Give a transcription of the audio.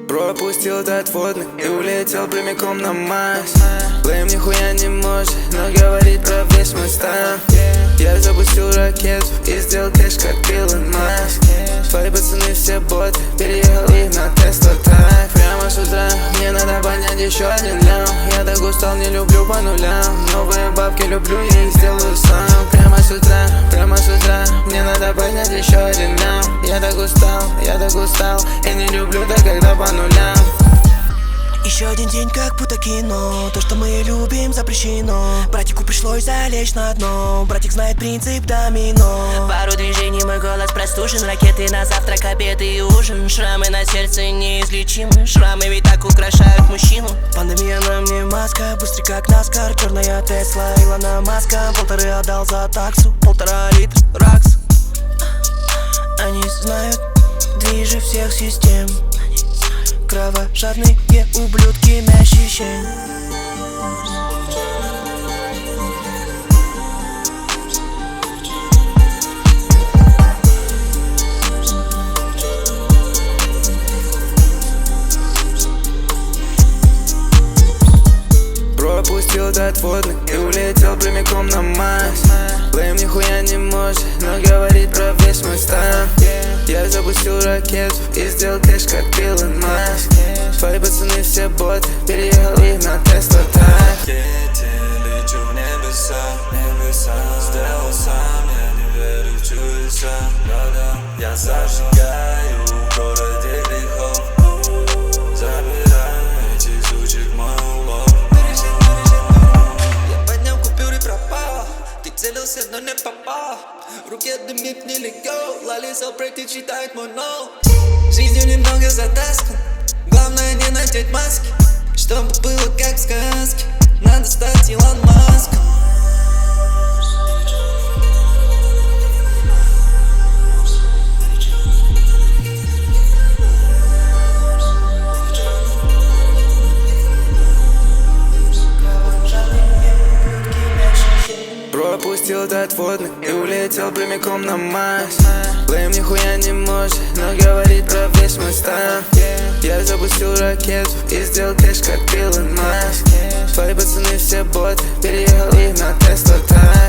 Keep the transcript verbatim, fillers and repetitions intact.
Пропустил этот водный и улетел прямиком на Марс. Блейм нихуя не может, но говорит про весь мой стайл. Я запустил ракету и сделал кэш как Илон Маск. Твои пацаны все боты, переехал их на Тесла Драйв. Прямо с утра мне надо поднять еще один лям. Я так устал, не люблю по нулям. Новые бабки люблю, я их сделаю сам. Прямо с утра, прямо с утра мне надо поднять еще один лям. Я так устал, я так устал и не люблю так, когда по нулям. Еще один день, как будто кино. То, что мы любим, запрещено. Братику пришлось залечь на дно. Братик знает принцип домино. Пару движений, мой голос простужен. Ракеты на завтрак, обед и ужин. Шрамы на сердце неизлечимы. Шрамы ведь так украшают мужчину. Пандемия на мне маска, быстрый как Наскар. Черная Тесла, Илона Маска. Полторы отдал за таксу, полтора литра Ракс. Они знают движи всех систем. Кровожадные ублюдки мящие. Пропустил этот водный и улетел прямиком на Марс. Блейм нихуя не может, но говорит про весь мой стайл. Я запустил ракету и сделал кэш как Илон Маск. Твои пацаны все боты, переехал их на Тесла Драйв. Лечу в небеса, небеса. Сделал сам, я не верю в чудеса. Да-да, я зажигаю в городе грехов. Забираю эти сучек в мой улов. Я поднял купюры и пропал. Ты целился, но не попал. В руке дымит нелегко. Лалисал проект и читает мой ноут. Жизнью немного затаскан. Главное не надеть маски, чтобы было как в сказке. Надо стать Илон Маском. Пропустил этот водный и улетел прямиком на Марс. Блейм нихуя не может, но говорит про весь мой стайл. Я запустил ракету и сделал кэш как Илон Маск. Твои пацаны все боты, переехал их на Тесла Драйв.